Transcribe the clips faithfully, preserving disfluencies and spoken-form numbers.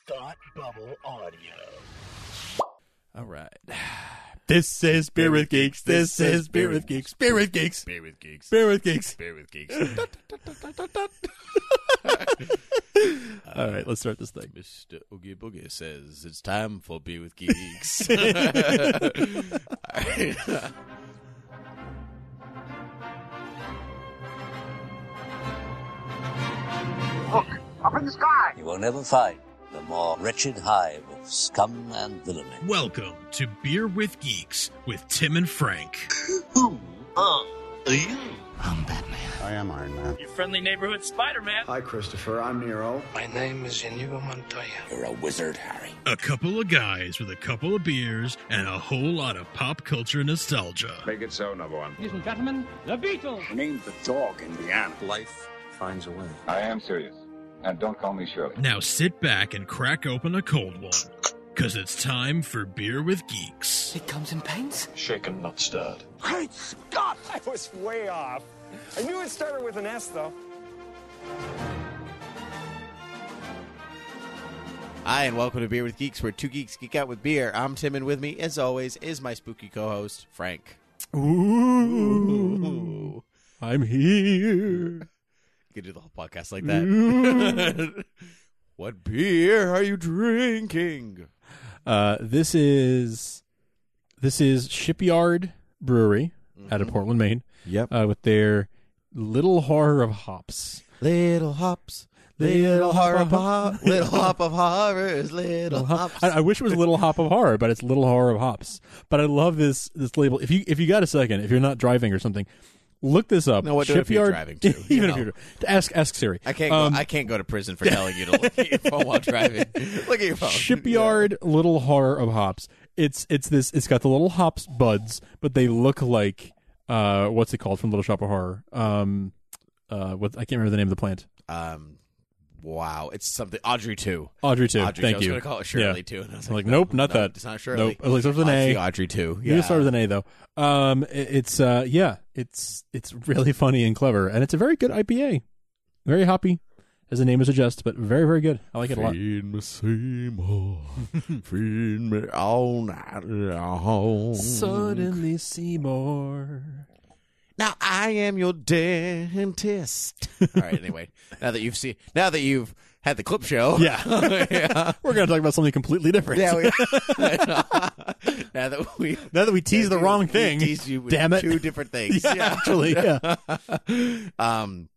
Thought Bubble Audio. All right. This is Beer with Geeks. This is Beer with Geeks. Beer with Geeks. Beer with Geeks. Beer with Geeks. Beer with Geeks. All right, let's start this thing. Mister Oogie Boogie says it's time for Beer with Geeks. Look, up in the sky. You will never find the more wretched hive of scum and villainy. Welcome to Beer with Geeks with Tim and Frank. Who are you? I'm Batman. I am Iron Man. Your friendly neighborhood Spider-Man. Hi, Christopher. I'm Nero. My name is Inigo Montoya. You're a wizard, Harry. A couple of guys with a couple of beers and a whole lot of pop culture nostalgia. Make it so, number one. Ladies and gentlemen, the Beatles. Named the dog Indiana. Life finds a way. I am serious. And don't call me Shirley. Now sit back and crack open a cold one, because it's time for Beer with Geeks. It comes in paints. Shaken, not stirred. Great Scott! I was way off. I knew it started with an S, though. Hi, and welcome to Beer with Geeks, where two geeks geek out with beer. I'm Tim, and with me, as always, is my spooky co-host, Frank. Ooh, I'm here. You could do the whole podcast like that. What beer are you drinking? Uh, this is this is Shipyard Brewery mm-hmm. out of Portland, Maine. Yep. Uh, with their Little Horror of Hops. Little hops. Little horror of hop, little hop of horrors, little hops. I, I wish it was Little Hop of Horror, but it's Little Horror of Hops. But I love this this label. If you if you got a second, if you're not driving or something, look this up. No, what Shipyard, if you're driving too? Even you if know. you're ask ask Siri. I can't. Um, go, I can't go to prison for telling you to look at your phone while driving. Look at your phone. Shipyard yeah. Little Horror of Hops. It's it's this. It's got the little hops buds, but they look like uh, what's it called from Little Shop of Horror? Um, uh, what I can't remember the name of the plant. Um. Wow, it's something Audrey two. Audrey two. Audrey Thank two. you. I was going to call it Shirley yeah. two, and I was I'm like, like, nope, no, not no, that. It's not Shirley. Nope. It starts with an A. Audrey two. Yeah. You start with an A though. Um, it, it's uh, yeah, it's it's really funny and clever, and it's a very good I P A. Very hoppy, as the name suggests, but very very good. I like it a lot. Feed me Seymour, feed me all night long. Suddenly Seymour. Now I am your dentist. All right. Anyway, now that you've seen, now that you've had the clip show, yeah, yeah. we're gonna talk about something completely different. Yeah. We, now that we now that we tease the wrong thing, tease you with damn it, two different things. yeah, yeah. Actually, yeah. um.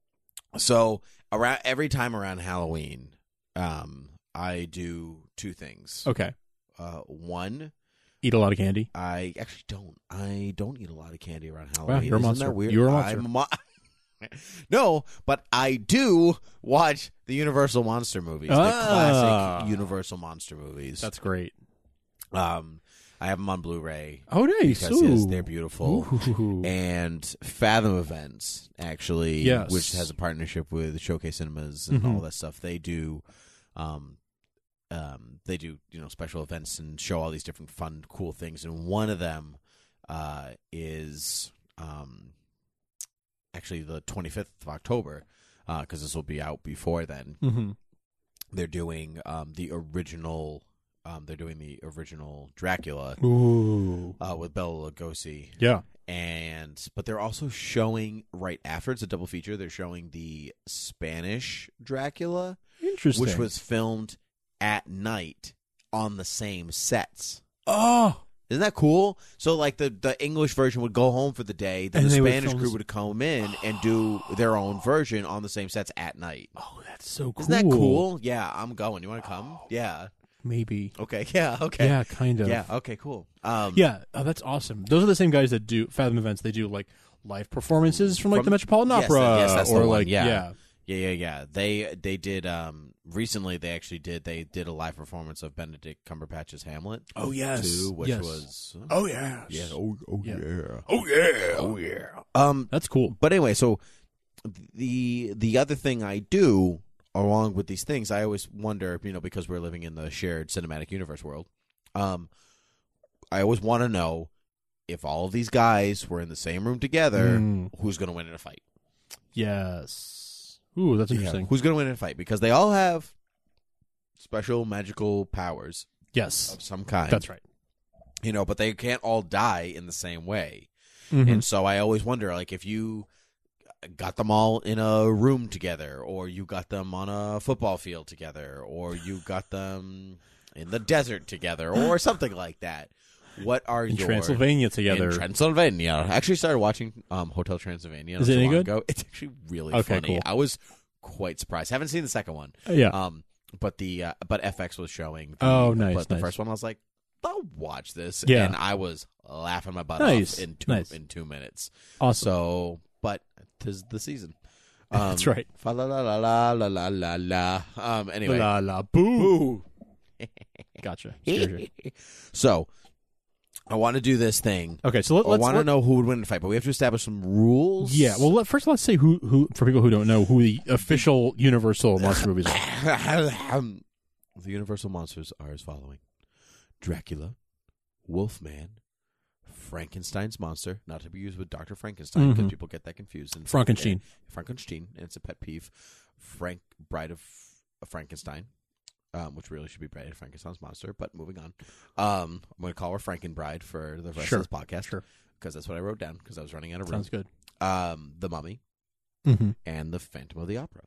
So around every time around Halloween, um, I do two things. Okay. Uh, one. Eat a lot of candy? I actually don't. I don't eat a lot of candy around Wow, Halloween. you're a Isn't monster. that weird? You're a monster. I'm a mo- no, but I do watch the Universal Monster movies, ah. the classic Universal Monster movies. That's great. Um, I have them on Blu-ray. Oh, nice. Because Ooh. yes, they're beautiful. Ooh. And Fathom Events, actually, yes. which has a partnership with Showcase Cinemas and mm-hmm. all that stuff. They do. Um, Um, they do, you know, special events and show all these different fun, cool things. And one of them uh, is um, actually the twenty-fifth of October, because uh, this will be out before then. Mm-hmm. They're doing um, the original. Um, they're doing the original Dracula Ooh. Uh, with Bela Lugosi. Yeah, and but they're also showing right after it's a double feature. They're showing the Spanish Dracula, interesting, which was filmed at night on the same sets. Oh, isn't that cool? So like the, the English version would go home for the day, then and the would Spanish film crew this... would come in and do their own version on the same sets at night. Oh, that's so cool. Isn't that cool? Yeah, I'm going. You want to come? Oh, yeah. Maybe. Okay. Yeah. Okay. Yeah, kind of. Yeah. Okay. Cool. Um, yeah. Oh, that's awesome. Those are the same guys that do Fathom Events. They do like live performances from like from, the Metropolitan yes, Opera, yes, that's or the one. like yeah. yeah. Yeah, yeah, yeah. They they did um recently. They actually did. They did a live performance of Benedict Cumberbatch's Hamlet. Oh yes, too, which yes. was oh yes, yeah, oh oh yeah. yeah, oh yeah, oh yeah. Um, that's cool. But anyway, so the the other thing I do along with these things, I always wonder, you know, because we're living in the shared cinematic universe world. Um, I always want to know if all of these guys were in the same room together, mm. who's going to win in a fight. Yes. Ooh, that's interesting. Yeah. Who's going to win in a fight? Because they all have special magical powers Yes. of some kind. That's right. You know, but they can't all die in the same way. Mm-hmm. And so I always wonder, like, if you got them all in a room together, or you got them on a football field together, or you got them in the desert together, or something like that. What are in your Transylvania together? In Transylvania. I actually started watching um, Hotel Transylvania. Is it any good? Ago. It's actually really Okay, funny. cool. I was quite surprised. Haven't seen the second one. Yeah. Um, but the uh, but F X was showing. The, Oh, nice, But the nice. first one, I was like, I'll watch this. Yeah. And I was laughing my butt Nice, off in two nice. in two minutes. Awesome. So, but tis the season. Um, That's right. Fa la la la la la la la la. Um. Anyway. La la boo. Gotcha. Sure, sure. So, I want to do this thing. Okay, so let, I let's want to let- know who would win the fight, but we have to establish some rules. Yeah. Well, let, first let's say who who for people who don't know who the official Universal monster movies are. The Universal monsters are as following: Dracula, Wolfman, Frankenstein's monster, not to be used with Doctor Frankenstein because Mhm. people get that confused. And Frankenstein. Frankenstein, and it's a pet peeve. Frank, Bride of, of Frankenstein, um, which really should be Bride of Frankenstein's monster. But moving on, um, I'm going to call her Frankenbride for the rest Sure. of this podcast. Sure. Because that's what I wrote down because I was running out of room. Sounds good. Um, the Mummy Mhm. and the Phantom of the Opera.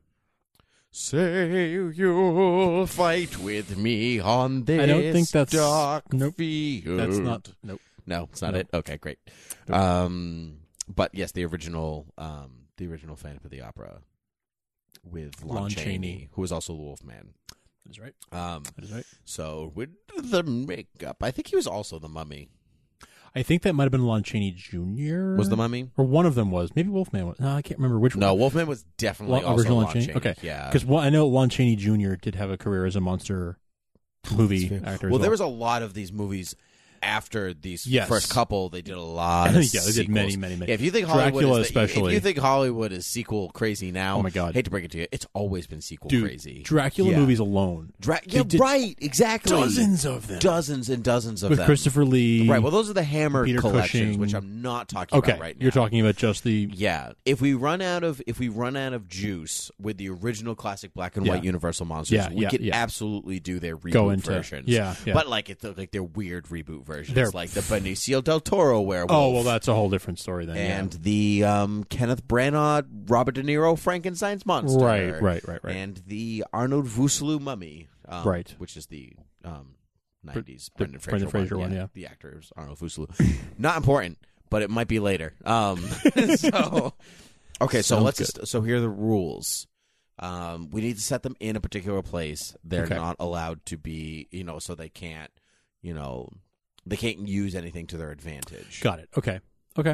Say you'll fight with me on this I don't think that's dark nope. field. That's not. Nope. No, it's not Nope. it. Okay, great. Nope. Um, but yes, the original, um, the original Phantom of the Opera with Lon, Lon Chaney, Chaney. who was also the Wolfman. That is right. Um, That is right. so with the makeup, I think he was also the Mummy. I think that might have been Lon Chaney Junior Was the Mummy? or one of them was. Maybe Wolfman was. No, I can't remember which No, one. Wolfman was definitely Lon, also original Lon Lon Chaney. Chaney. Okay, yeah. because I know Lon Chaney Junior did have a career as a monster movie That's fair. actor. as Well, there was a lot of these movies after these Yes. first couple. They did a lot. Of Yeah, they did sequels. many, many, many. Yeah, if you think Hollywood Dracula is the, especially. if you think Hollywood is sequel crazy now, Oh my God. hate to break it to you, it's always been sequel Dude, crazy. Dracula Yeah. movies alone. Dra- They yeah, did right, exactly. Dozens of them. Dozens and dozens of With them. Christopher Lee. Right. Well, those are the Hammer Peter collections, Cushing. which I'm not talking Okay, about right now. you're talking about just the. Yeah, if we run out of if we run out of juice with the original classic black and Yeah. white Universal monsters, Yeah, we yeah, could yeah. absolutely do their reboot Go into- versions. yeah, yeah. but like it's like they're weird reboot versions, They're- like the Benicio del Toro werewolf. Oh well, that's a whole different story then. and yeah. the um, Kenneth Branagh, Robert De Niro Frankenstein's monster, Right, right, right, right. and the Arnold Vosloo mummy, um, Right. which is the um, Br- nineties the Brendan Fraser, Brendan Fraser one, yeah. the actor is Arnold Vosloo. Not important, but it might be later. Um, so okay, so Sounds let's good. just, so here are the rules. Um, we need to set them in a particular place. They're Okay. not allowed to be, you know, so they can't, you know, they can't use anything to their advantage. Got it. Okay. Okay.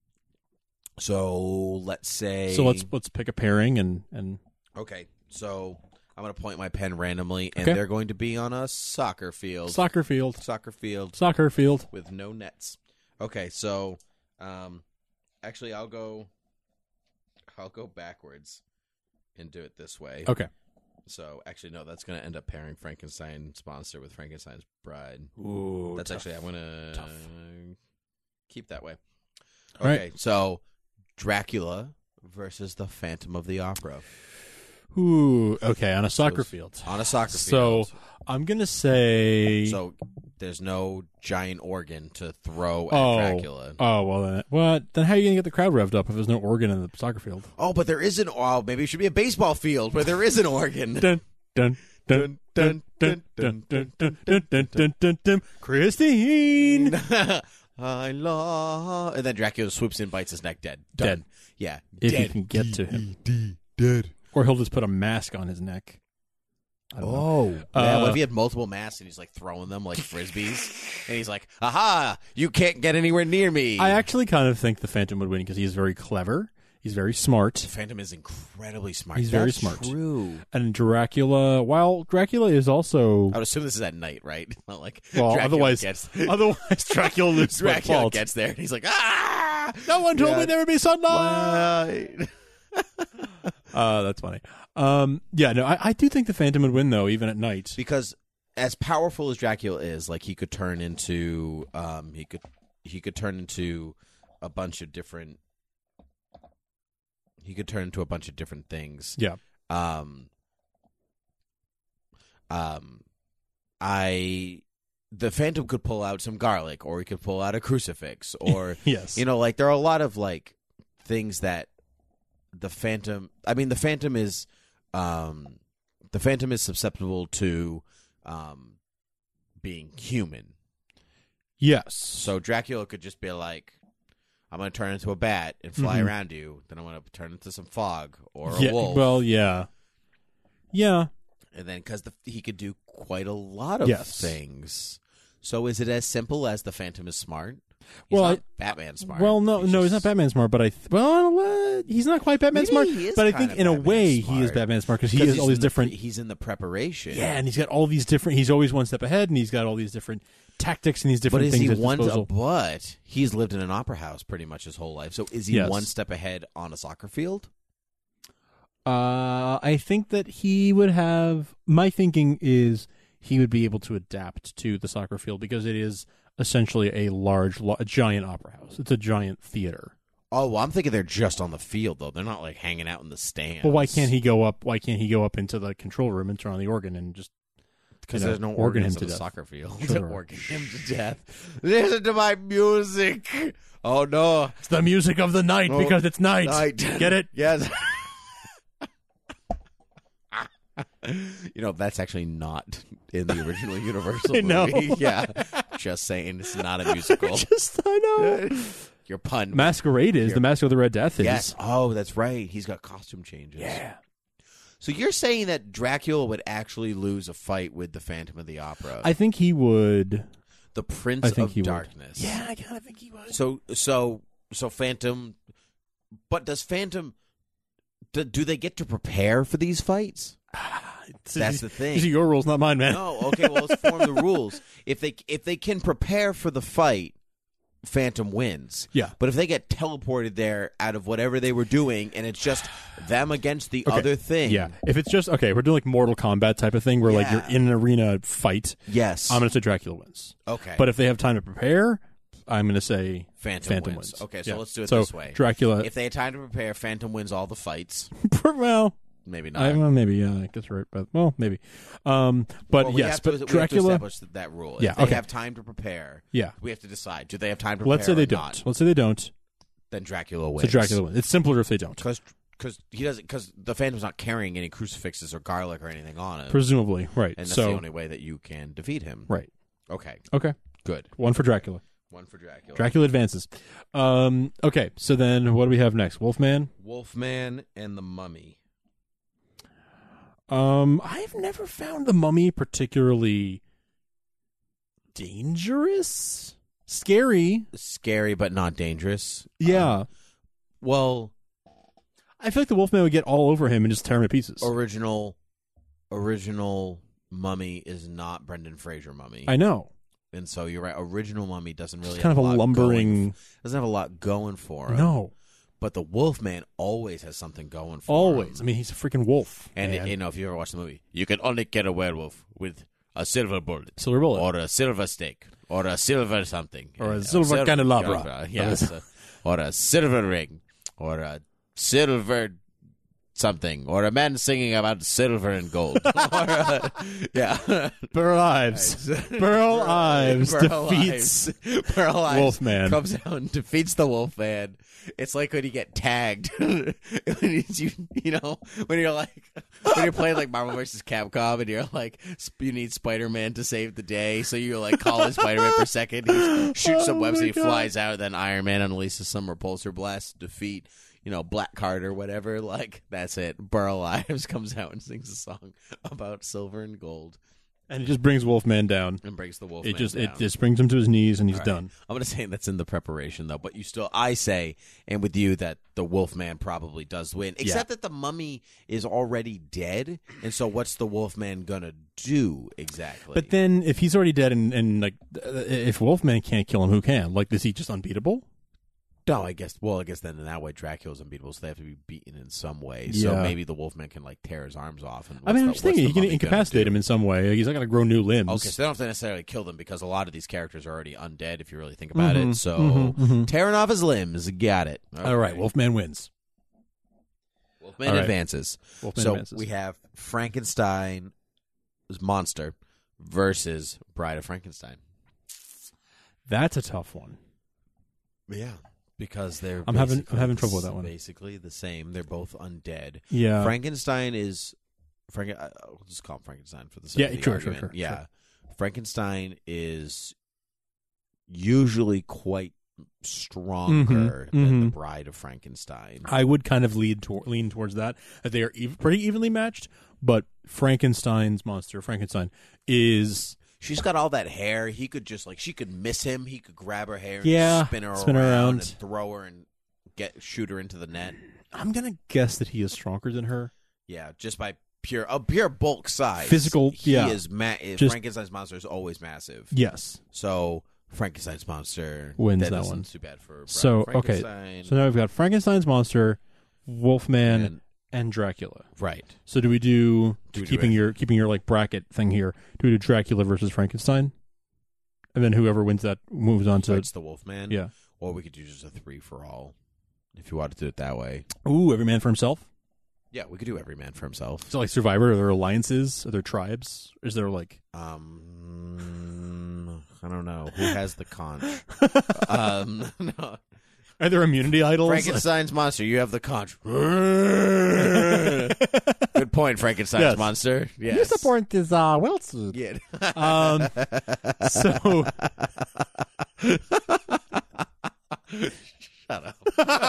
So let's say. So let's let's pick a pairing and and Okay, so I'm going to point my pen randomly, and Okay. they're going to be on a soccer field. soccer field. Soccer field Soccer field. with no nets. Okay, so um, actually, I'll go. I'll go backwards and do it this way. Okay. So actually, no, that's going to end up pairing Frankenstein's monster with Frankenstein's bride. Ooh, That's tough. actually I'm going to Tough. keep that way. All Okay, right. so Dracula versus the Phantom of the Opera Ooh. Okay. On a soccer So- field. on a soccer So field. I'm gonna say. So there's no giant organ to throw at oh. Dracula. Oh well. Then what? Then how are you gonna get the crowd revved up if there's no organ in the soccer field? Oh, but there is an. Oh, maybe it should be a baseball field where there is an organ. Dun dun dun dun dun dun dun dun dun dun dun dun dun. Christine. I love. And then Dracula swoops in, bites his neck, dead. Done. Dead. Yeah, If dead. you can get to him, Dead. or he'll just put a mask on his neck. I don't know. Oh, yeah. Uh, What if he had multiple masks and he's like throwing them like frisbees? And he's like, "Aha! You can't get anywhere near me." I actually kind of think the Phantom would win because he's very clever. He's very smart. Phantom is incredibly smart. He's very That's smart. True. And Dracula, while Dracula is also I would assume this is at night, right? Not like well, Dracula otherwise, gets, otherwise Dracula loses by Dracula fault. gets there and he's like, ah! No one told Yeah. me there would be sunlight. uh, that's funny. Um, yeah, no, I, I do think the Phantom would win though, even at night. Because as powerful as Dracula is, like he could turn into, um, he could he could turn into a bunch of different. He could turn into a bunch of different things. Yeah. Um. um, I the Phantom could pull out some garlic, or he could pull out a crucifix, or yes, you know, like there are a lot of like things that the Phantom. I mean, the Phantom is, um, the Phantom is susceptible to, um, being human. Yes. So Dracula could just be like, I'm going to turn into a bat and fly mm-hmm. around you. Then I'm going to turn into some fog or yeah, a wolf. Well, yeah. Yeah. And then because he could do quite a lot of yes. things. So is it as simple as the Phantom is smart? He's well, not I, Batman smart. Well, no, he's no, just... he's not Batman smart. But I, th- well, uh, he's not quite Batman Maybe smart. He is but I think in Batman a way smart. he is Batman smart because he has all these different. The, he's in the preparation. Yeah, and he's got all these different. He's always one step ahead, and he's got all these different tactics and these different but is things he at one disposal. But he's lived in an opera house pretty much his whole life. So is he yes. one step ahead on a soccer field? Uh, I think that he would have. My thinking is he would be able to adapt to the soccer field because it is essentially a large, a giant opera house. It's a giant theater. Oh, well, I'm thinking they're just on the field though. They're not like hanging out in the stands. Well, why can't he go up? Why can't he go up into the control room and turn on the organ and just? Because you know, there's no organ him organs to on the death. soccer field. Sure. Organ him to death. Listen to my music. Oh no, it's the music of the night oh, because it's night. night. Get it? Yes. You know, that's actually not in the original Universal I know. movie. Yeah, just saying, it's not a musical. Just I know. Your pun. Masquerade is Your... the Mask of the Red Death is. Yes. Oh, that's right. He's got costume changes. Yeah. So you're saying that Dracula would actually lose a fight with the Phantom of the Opera? I think he would. The Prince I think of he Darkness. Would. Yeah, I kind of think he would. So, so, so Phantom. But does Phantom? Do, do they get to prepare for these fights? That's the thing. These are your rules, not mine, man. No, okay. Well, let's form the rules. If they if they can prepare for the fight, Phantom wins. Yeah. But if they get teleported there out of whatever they were doing, and it's just them against the okay. other thing. Yeah. If it's just okay, we're doing like Mortal Kombat type of thing, where yeah. like you're in an arena fight. Yes. I'm gonna say Dracula wins. Okay. But if they have time to prepare, I'm gonna say Phantom, Phantom wins. wins. Okay, so yeah. let's do it so this way. Dracula. If they had time to prepare, Phantom wins all the fights. well. Maybe not. I, well, maybe, yeah, I guess right, but well, maybe. Um, but well, we yes, have to, but we Dracula. have to establish that rule. If yeah, they okay. have time to prepare. Yeah, we have to decide. Do they have time to prepare? Let's say they or don't. Not? Let's say they don't. Then Dracula wins. So Dracula wins. It's simpler if they don't. Because because he doesn't. Because the Phantom's not carrying any crucifixes or garlic or anything on him. Presumably, right? And that's so, the only way that you can defeat him. Right. Okay. Okay. Good. One for Dracula. One for Dracula. Dracula advances. Um, okay, so then what do we have next? Wolfman? Wolfman and the Mummy. Um, I've never found the Mummy particularly dangerous. Scary. Scary, but not dangerous. Yeah. Um, well, I feel like the Wolfman would get all over him and just tear him to pieces. Original, original Mummy is not Brendan Fraser Mummy. I know. And so you're right. Original Mummy doesn't really it's have kind of a, a lot lumbering. Going, doesn't have a lot going for him. No. But the Wolfman always has something going for always. him. I mean, he's a freaking wolf. And man. it, you know, if you ever watch the movie, you can only get a werewolf with a silver bullet, silver bullet, or a silver stake, or a silver something, or a know, silver, silver candelabra, candelabra. Yes, a, or a silver ring, or a silver something, or a man singing about silver and gold. or a, yeah, Burl Ives. Burl Ives Burl defeats Ives. Burl Ives Wolfman. Comes out and defeats the Wolfman. It's like when you get tagged, when you you know when you're like when you're playing like Marvel versus Capcom and you're like you need Spider-Man to save the day, so you like call in Spider-Man per second, he shoots some Oh webs my and he God. flies out, then Iron Man unleashes some repulsor blast to defeat you know Blackheart or whatever. Like that's it. Burl Ives comes out and sings a song about silver and gold. And it just brings Wolfman down. And breaks the Wolfman It just down. it just brings him to his knees and he's All right. done. I'm going to say that's in the preparation, though. But you still, I say, and with you, that the Wolfman probably does win. Except Yeah. that the Mummy is already dead. And so what's the Wolfman going to do exactly? But then if he's already dead and, and like uh, if Wolfman can't kill him, who can? Like, is he just unbeatable? No, I guess, well, I guess then in that way, Dracula's unbeatable, so they have to be beaten in some way. So Yeah. maybe the Wolfman can, like, tear his arms off. And I mean, I'm the, just thinking what's he the can Mummy incapacitate gonna him in some way. He's not going to grow new limbs. do? Okay, so they don't have to necessarily kill them because a lot of these characters are already undead if you really think about Mhm, it. So mhm, mhm. tearing off his limbs, got it. All right, Wolfman wins. Wolfman All right. advances. Wolfman so advances. we have Frankenstein monster versus Bride of Frankenstein. That's a tough one. Yeah, because they're I'm having I'm basically having the trouble with s- that one. Basically the same. They're both undead. Yeah. Frankenstein is Frank. uh, I'll just call him Frankenstein for the sake Yeah, of the sure, sure, argument. sure, Yeah, sure. Frankenstein is usually quite stronger Mhm, than the mhm. Bride of Frankenstein. I would kind of lead to, lean towards that. That they are ev- pretty evenly matched, but Frankenstein's monster, Frankenstein, is She's got all that hair. He could just like she could miss him. He could grab her hair, and Yeah, spin her spin her around, around. and throw her and get shoot her into the net. I'm gonna guess that he is stronger than her. Yeah, just by pure a pure bulk size, Physical, He yeah. is ma- Just- Frankenstein's monster is always massive. Yes. So Frankenstein's monster Wins that doesn't one. Too bad for Bride So of okay, Frankenstein. so now we've got Frankenstein's monster, Wolfman, And- and Dracula. Right. So do we do, Do we do keeping it? your keeping your like bracket thing here? Do we do Dracula versus Frankenstein, and then whoever wins that moves on to Fights the Wolfman. Yeah. Or we could do just a three for all, if you want to do it that way. Ooh, every man for himself. Yeah, we could do every man for himself. So like Survivor, are there alliances? Are there tribes? Is there like Um, I don't know who has the conch. um, no. Are there immunity idols? Frankenstein's monster, you have the conch. Good point, Frankenstein's Yes. monster. Yes. You support this uh, Wilson. Yeah. Um, so Shut up.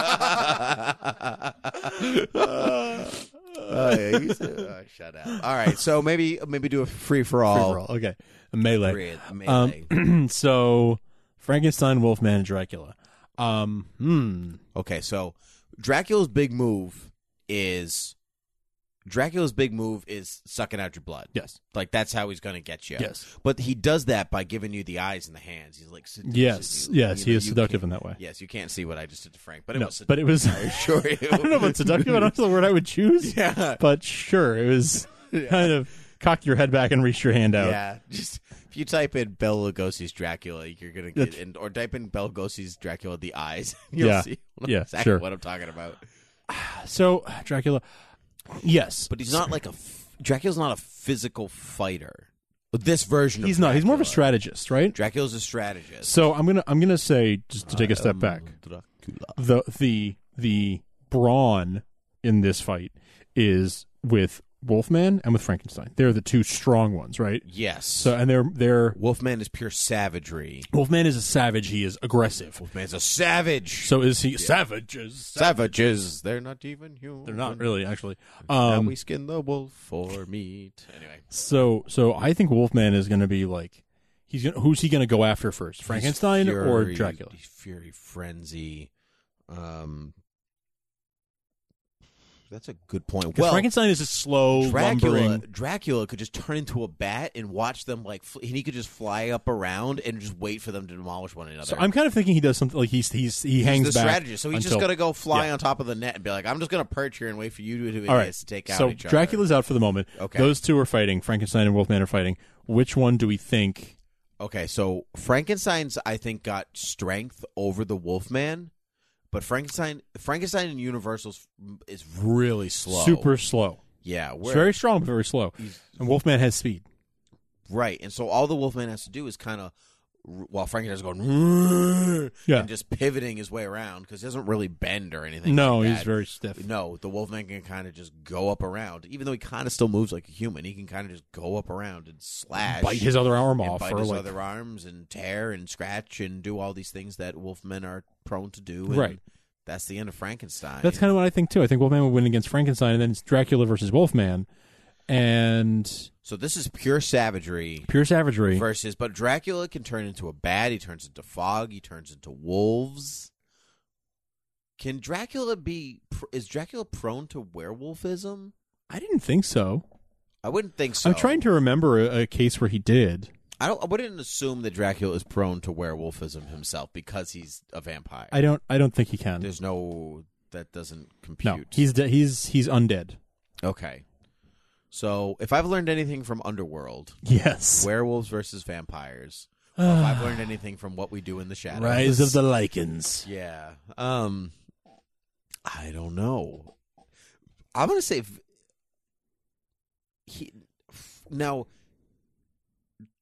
Oh, yeah, you said- oh, shut up. All right, so maybe maybe do a free for all. Free-for-all, okay, a melee. Free- melee. Um, so Frankenstein, Wolfman, and Dracula. Um, hmm. Okay, so Dracula's big move is Dracula's big move is sucking out your blood. Yes. Like that's how he's going to get you. Yes. But he does that by giving you the eyes and the hands. He's like seduces Yes, you. yes, You he know, is you seductive can't- in that way. Yes, you can't see what I just did to Frank, but it No, was but it was. I assure you. I don't know about seductive. I don't know the word I would choose. Yeah. But sure, it was kind of cock your head back and reach your hand out. Yeah, just if you type in Bela Lugosi's Dracula, you're gonna get, That's- and, or type in Bela Lugosi's Dracula the eyes. You'll Yeah. see Yeah, exactly sure. what I'm talking about. So Dracula, yes, But he's not like a f- Dracula's not a physical fighter. But this version, he's of not. He's more of a Dracula- strategist, right? Dracula's a strategist. So I'm gonna I'm gonna say just to take a step Um, back. Dracula. the the the brawn in this fight is with Wolfman and with Frankenstein. They're the two strong ones, right? Yes. So and they're they're Wolfman is pure savagery. Wolfman is a savage. He is aggressive. Wolfman's a savage. So is he savages? Savages. They're not even human. They're not really actually. Now Um, we skin the wolf for meat. Anyway, so so I think Wolfman is going to be like he's gonna, who's he going to go after first? Frankenstein He's or fury- Dracula? he's Fury frenzy. Um, that's a good point. 'Cause Well, Frankenstein is a slow, Dracula, lumbering. Dracula could just turn into a bat and watch them like, fl- and he could just fly up around and just wait for them to demolish one another. So I'm kind of thinking he does something like he's he's he hangs He's the back. strategist, so he's until, just gonna go fly yeah. on top of the net and be like, "I'm just gonna perch here and wait for you to, All right, to take out so each other." Dracula's out for the moment. Okay. Those two are fighting. Frankenstein and Wolfman are fighting. Which one do we think? Okay, so Frankenstein's I think got strength over the Wolfman, but Frankenstein, Frankenstein and Universal's is really slow, Super slow. Yeah, It's where- very strong, but very slow. And Wolfman has speed. right. And so all the Wolfman has to do is kind of, while Frankenstein's going, Yeah. and just pivoting his way around because he doesn't really bend or anything. No, like he's that. very stiff. No, the Wolfman can kind of just go up around, even though he kind of still moves like a human. He can kind of just go up around and slash, Bite his other arm and off, bite or his like other arms, and tear and scratch and do all these things that Wolfmen are prone to do. And Right. That's the end of Frankenstein. that's kind of what I think too. I think Wolfman would win against Frankenstein, and then it's Dracula versus Wolfman, and So this is pure savagery. pure savagery. Versus, but Dracula can turn into a bat. He turns into fog. He turns into wolves. Can Dracula be? Is Dracula prone to werewolfism? I didn't think so. I wouldn't think so. I'm trying to remember a, a case where he did. I don't. I wouldn't assume that Dracula is prone to werewolfism himself because he's a vampire. I don't. I don't think he can. There's no. That doesn't compute. No, he's de- he's he's undead. Okay. So if I've learned anything from Underworld, Yes. werewolves versus vampires. Or if I've learned anything from What We Do in the Shadows, Rise of the Lycans. Yeah. Um. I don't know. I'm gonna say v- he. Now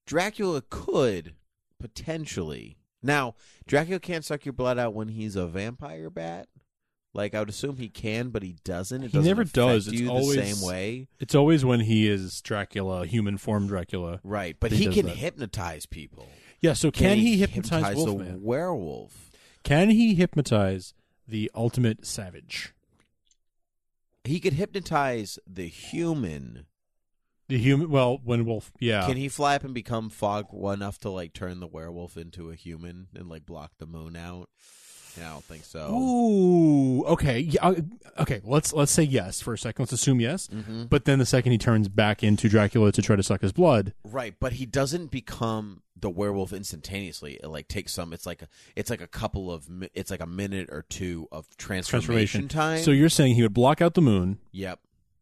Dracula could potentially. Now, Dracula can't suck your blood out when he's a vampire bat. Like, I would assume he can, but he doesn't. It he doesn't never does. you It's always the same way. It's always when he is Dracula, human form Dracula. Right, but he he does can that. hypnotize people. Yeah, so can, Can he, he hypnotize, hypnotize the Wolfman? werewolf? Can he hypnotize the ultimate savage? He could hypnotize the human. The human, well, when Wolf, yeah. Can he fly up and become fog enough to like turn the werewolf into a human and like block the moon out? Yeah, I don't think so. Ooh, okay, yeah, uh, okay. Let's let's say yes for a second. Let's assume yes. Mm-hmm. But then the second he turns back into Dracula to try to suck his blood, Right, but he doesn't become the werewolf instantaneously. It like takes some. It's like a, it's like a couple of. mi- It's like a minute or two of transformation, transformation time. So you're saying he would block out the moon. Yep.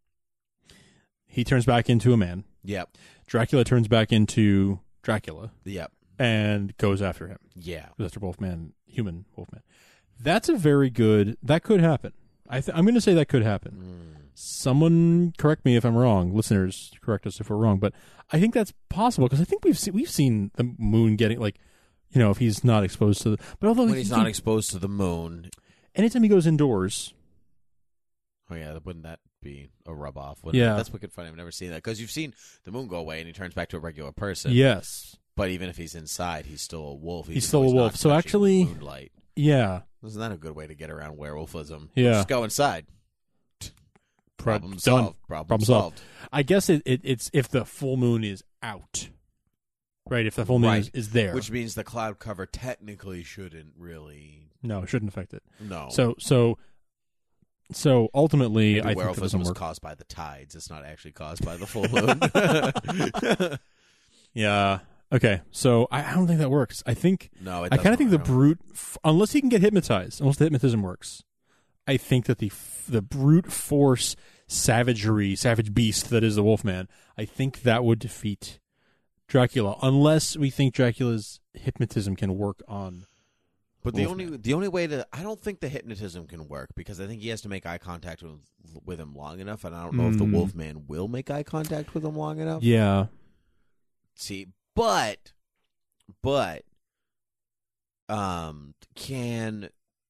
He turns back into a man. Yep. Dracula turns back into Dracula Yep. and goes after him. Yeah. Goes after Wolfman, human Wolfman. That's a very good. That could happen. I th- I'm going to say that could happen. Mm. Someone correct me if I'm wrong. Listeners, correct us if we're wrong. But I think that's possible because I think we've seen we've seen the moon getting like, you know, if he's not exposed to the. But although When he he's can- not exposed to the moon. anytime he goes indoors, Oh yeah, wouldn't that be a rub off? Yeah. It? That's wicked funny. I've never seen that because you've seen the moon go away and he turns back to a regular person. yes, But even if he's inside, he's still a wolf. He's even still though a not wolf. So touching actually- moonlight. yeah, Isn't that a good way to get around werewolfism? Yeah. Just go inside. Problem Done. solved. Problem, Problem solved. solved. I guess it, it it's if the full moon is out, right? If the full moon Right. is, is there, Which means the cloud cover technically shouldn't really. no, it shouldn't affect it. No. So so so ultimately, Maybe I think that werewolfism doesn't was work. caused by the tides. It's not actually caused by the full moon. Yeah. Okay. So I, I don't think that works. I think No, it I kind of doesn't think the work. brute, f- unless he can get hypnotized, unless the hypnotism works, I think that the f- the brute force savagery, savage beast that is the Wolfman, I think that would defeat Dracula, unless we think Dracula's hypnotism can work on. But the Wolfman. only the only way to I don't think the hypnotism can work because I think he has to make eye contact with with him long enough, and I don't know if the Mm. Wolfman will make eye contact with him long enough. Yeah. See, but but um can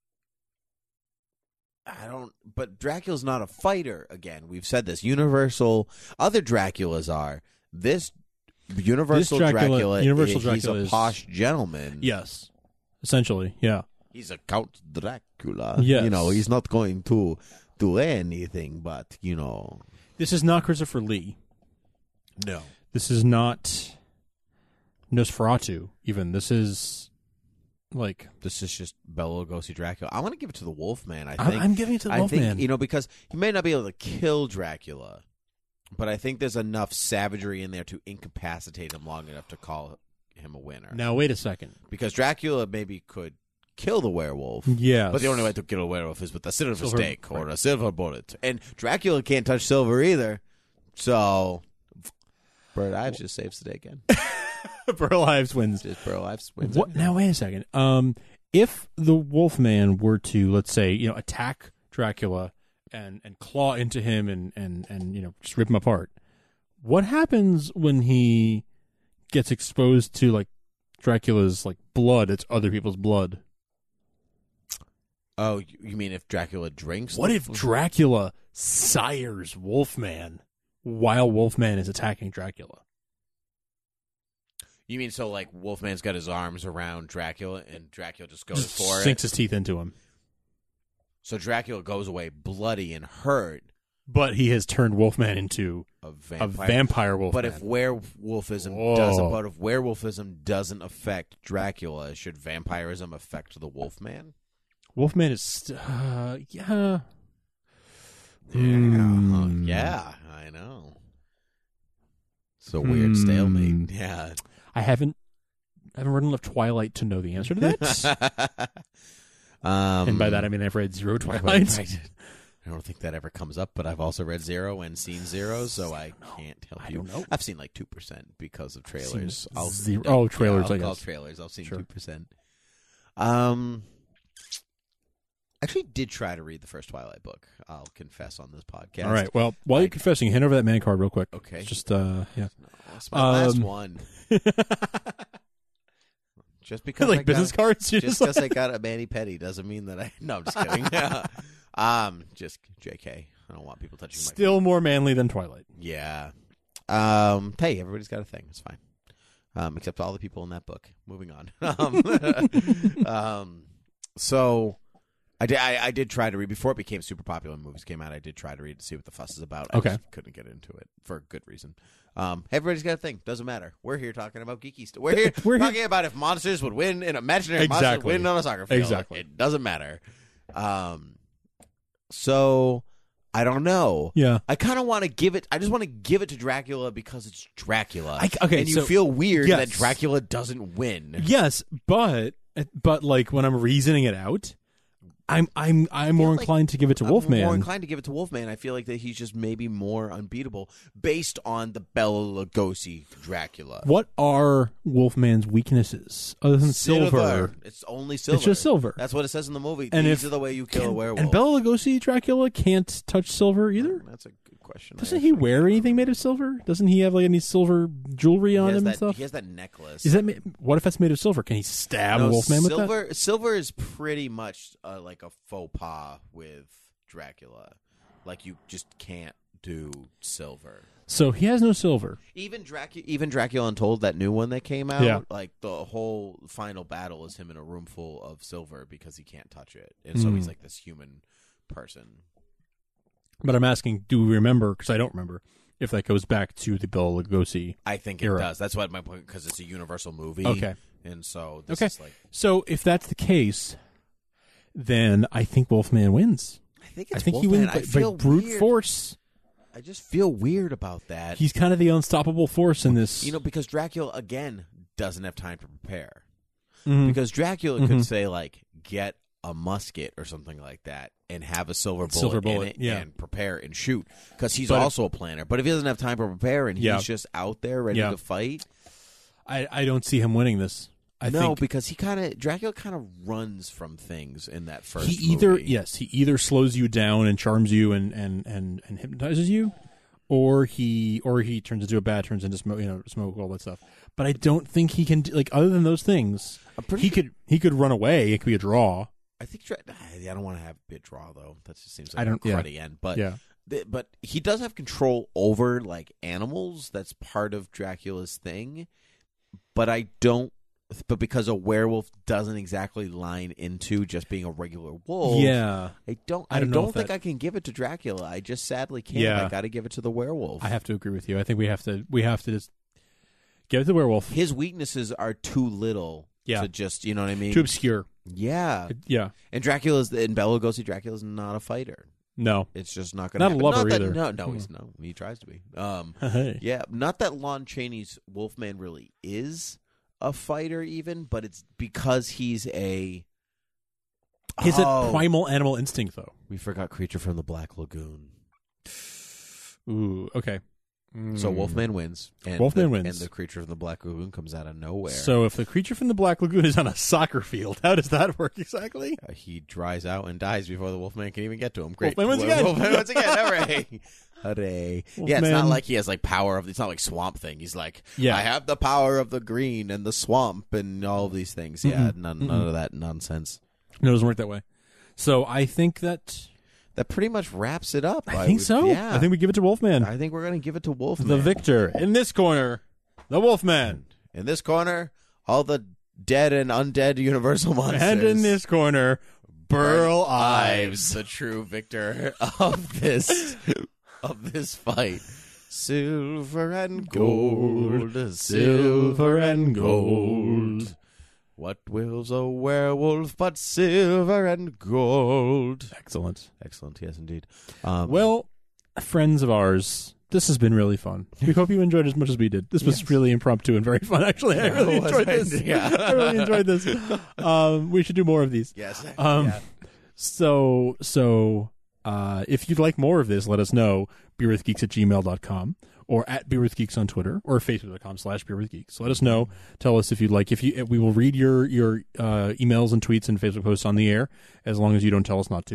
I don't but Dracula's not a fighter again. We've said this. Universal other Draculas are. This Universal This Dracula- Dracula, Universal is, Dracula he's a is- posh gentleman. Yes. Essentially, yeah. He's a Count Dracula. Yes. You know, he's not going to do anything but, you know. This is not Christopher Lee. No. This is not Nosferatu, even. This is, like... This is just Bela Lugosi Dracula. I want to give it to the Wolfman, I I'm- think. I'm giving it to the I Wolfman. think, you know, because he may not be able to kill Dracula, but I think there's enough savagery in there to incapacitate him long enough to call him a winner. Now, wait a second. Because Dracula maybe could kill the werewolf. Yes. But the only way to kill a werewolf is with a silver, Silver- stake or right. a silver bullet. And Dracula can't touch silver either. So, Bird Ives just saves the day again. Burl Ives wins. Just Burl Ives wins. What? it. Now, wait a second. Um, if the Wolfman were to, let's say, you know, attack Dracula and, and claw into him and, and, and, you know, just rip him apart, what happens when he gets exposed to, like, Dracula's, like, blood? It's other people's blood. Oh, you mean if Dracula drinks? What the- if Dracula sires Wolfman while Wolfman is attacking Dracula? You mean so like Wolfman's got his arms around Dracula and Dracula just goes Just for sinks it? his teeth into him. So Dracula goes away bloody and hurt. But he has turned Wolfman into A a vampire. vampire Wolfman. But if werewolfism Whoa. doesn't, but if werewolfism doesn't affect Dracula, should vampirism affect the Wolfman? Wolfman is, st- uh, yeah. Yeah, Hmm. yeah, I know. It's a weird stalemate. Yeah, I haven't, I haven't read enough Twilight to know the answer to that. um, and by that I mean I've read zero Twilight. Right. I don't think that ever comes up, but I've also read Zero and seen Zero, so I can't help I you. don't know. I've seen like two percent because of trailers. Seen I'll, zero- yeah, oh, trailers, Yeah, I I'll call guess. trailers. I've seen Sure. two percent. Um, actually, did try to read the first Twilight book. I'll confess on this podcast. All right. Well, while you're I- confessing, hand over that man card real quick. Okay. It's just, uh, yeah. No, it's my last Um, one. Just because like I business got, cards, just just because like... I got a mani pedi doesn't mean that I. No, I'm just kidding. um, just J K. I don't want people touching my. Still more manly than Twilight. Yeah. Um. Hey, everybody's got a thing. It's fine. Um, except all the people in that book. Moving on. um, um. So, I did. I, I did try to read before it became super popular. When movies came out, I did try to read to see what the fuss is about. I Okay. just couldn't get into it for a good reason. Um, everybody's got a thing. Doesn't matter. We're here talking about geeky stuff. We're here We're talking here. about if monsters would win in imaginary monsters Exactly. would win on a soccer field. Exactly. It doesn't matter. Um, so I don't know. Yeah. I kind of want to give it. I just want to give it to Dracula because it's Dracula. I, okay, and you so, feel weird yes. that Dracula doesn't win. Yes, but but like when I'm reasoning it out, I'm I'm I'm more like inclined to give it to I'm Wolfman. more inclined to give it to Wolfman. I feel like that he's just maybe more unbeatable based on the Bela Lugosi Dracula. What are Wolfman's weaknesses other than silver? It's only silver. It's just silver. That's what it says in the movie. And These if- are the way you kill Can- a werewolf. And Bela Lugosi Dracula can't touch silver either. That's a good question. Doesn't I he actually wear don't anything know. made of silver? Doesn't he have like any silver jewelry He on has him that, and stuff? He has that necklace. Is that ma- what if that's made of silver? Can he stab No, Wolfman with silver, that? Silver is pretty much uh, like a faux pas with Dracula. Like you just can't do silver. So he has no silver. Even Dracula, even Dracula Untold, that new one that came out, Yeah. like the whole final battle is him in a room full of silver because he can't touch it, and so Mm. he's like this human person. But I'm asking, do we remember? Because I don't remember if that goes back to the Bela Lugosi. I think it era. does. That's what my point, because it's a Universal movie. Okay. And so this Okay. is like, So if that's the case, then I think Wolfman wins. I think it's I think Wolfman. he wins I by, by feel brute weird. force. I just feel weird about that. He's kind of the unstoppable force in this. You know, because Dracula, again, doesn't have time to prepare. Mhm. Because Dracula Mhm. could say, like, get a musket or something like that and have a silver bullet, Silver bullet, in it yeah. and prepare and shoot. Because he's But if- also a planner. But if he doesn't have time to prepare and he's Yeah. just out there ready Yeah. to fight. I, I don't see him winning this. I no, think because he kind of, Dracula kind of runs from things in that first he either movie. yes he either slows you down and charms you and, and, and, and hypnotizes you, or he or he turns into a bat, turns into smoke, you know, smoke, all that stuff. But I don't think he can do, like, other than those things. He could he could run away. It could be a draw. I think Dra- I don't want to have a bit draw though. That just seems like I don't- a yeah. cruddy end. But Yeah. th- but he does have control over like animals. That's part of Dracula's thing. But I don't. But because a werewolf doesn't exactly line into just being a regular wolf. Yeah. I don't. I I don't don't, know if think that- I can give it to Dracula. I just sadly can't. Yeah. I got to give it to the werewolf. I have to agree with you. I think we have to we have to just give it to the werewolf. His weaknesses are too little. Yeah. To just, you know what I mean. Too obscure. Yeah. Yeah. And Dracula's and Bela Lugosi. Dracula's not a fighter. No. It's just not going Not to a happen. lover not that, either. No, no, Hmm. he's no. He tries to be. Um, Hey. yeah, not that Lon Chaney's Wolfman really is a fighter, even, but it's because he's a. He's Oh, a primal animal instinct, though. we forgot Creature from the Black Lagoon. Ooh, okay. So Mm. Wolfman wins. And Wolfman the, wins. and the Creature from the Black Lagoon comes out of nowhere. So if the creature from the Black Lagoon is on a soccer field, how does that work exactly? Uh, he dries out and dies before the Wolfman can even get to him. Great. Wolfman wins again. Wolfman once again. Hooray. Hooray. Yeah, it's not Wolfman. like he has like power of, it's not like Swamp Thing. He's like, Yeah. I have the power of the green and the swamp and all of these things. Yeah, Mm-mm. none, Mm-mm. none of that nonsense. No, it doesn't work that way. So I think that That pretty much wraps it up. I think would- so. Yeah. I think we give it to Wolfman. I think we're going to give it to Wolfman. The victor in this corner, the Wolfman, In this corner, all the dead and undead Universal monsters. and in this corner, Burl Ives, Ives. the true victor of this of this fight. Silver and gold, Silver and gold. What wills a werewolf but silver and gold? Excellent. Excellent, yes, indeed. Um, Well, friends of ours, this has been really fun. We hope you enjoyed as much as we did. This was Yes. really impromptu and very fun. Actually, I Yeah, really it was. enjoyed this. Yeah. I really enjoyed this. Um, we should do more of these. yes. Um, yeah. So, so uh, if you'd like more of this, let us know. beerwithgeeks at gmail dot com or at beerwithgeeks on Twitter or facebook.com slash beerwithgeeks. Let us know. Tell us if you'd like. If you, we will read your your uh, emails and tweets and Facebook posts on the air as long as you don't tell us not to.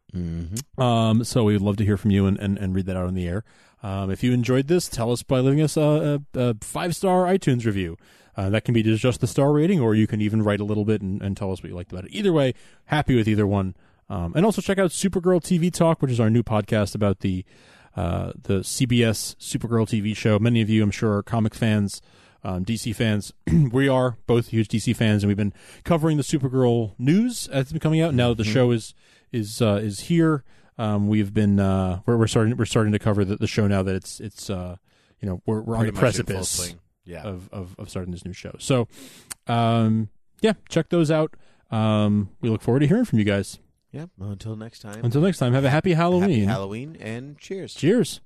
Mm-hmm. Um, so we'd love to hear from you and, and, and read that out on the air. Um, if you enjoyed this, tell us by leaving us a, a, a five-star iTunes review. Uh, that can be just the star rating, or you can even write a little bit and, and tell us what you liked about it. Either way, happy with either one. Um, and also check out Supergirl T V Talk, which is our new podcast about the uh, the C B S Supergirl T V show. Many of you, I'm sure, are comic fans, um, D C fans. We are both huge D C fans, and we've been covering the Supergirl news as it's been coming out. Now that the mm-hmm. show is is uh, is here, um, we've been uh, we're, we're starting we're starting to cover the, the show now that it's it's uh, you know we're we're Pretty on the precipice. Yeah. Of, of of starting this new show. So, um, yeah, check those out. Um, we look forward to hearing from you guys. Yeah. Well, until next time. Until next time, have a happy Halloween. Happy Halloween and cheers. Cheers.